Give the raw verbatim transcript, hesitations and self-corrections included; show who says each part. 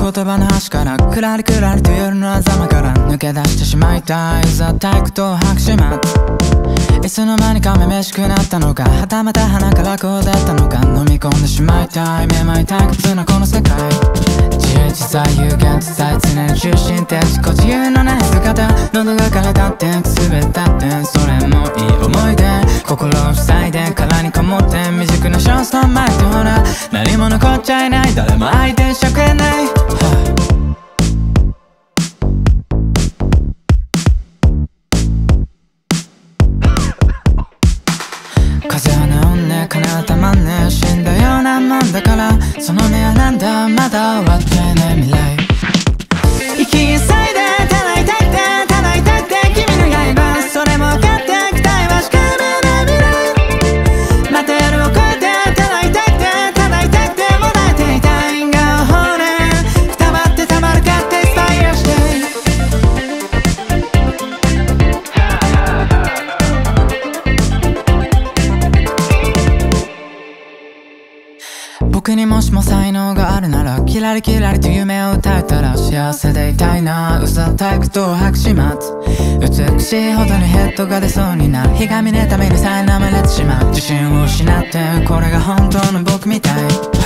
Speaker 1: 言葉の端からくらりくらりと夜の狭間から抜け出してしまいたい。うざったいことを吐く始末、いつの間にかめめしくなったのか、はたまた鼻からこうだったのか、飲み込んでしまいたい。めまい退屈なこの世界、自由自在有限自在、常に中心的自己自由のない姿、喉が枯れたって滑ったって、それもいい思い出、心を塞いで殻にこもって未熟なショーストン前ってほら何も残っちゃいない、誰も相手してくれない、はあ風は治んねえ、金はたまんねえ、死んだようなもんだから、その目はなんだ、まだ終わってない未来、生き急いで叩いてって叩いてって君の刃、それも分かって期待はしかめない未来、また夜を越えて叩いてって叩いてってもだえていたいがほれくたばってたまるかってスパイアして僕にもしも才能があるなら、キラリキラリと夢を歌えたら幸せでいたいな。うざったいことを吐く始末、美しいほどにヘッドが出そうになる、ひがみねために苛まれてしまう、自信を失ってこれが本当の僕みたい。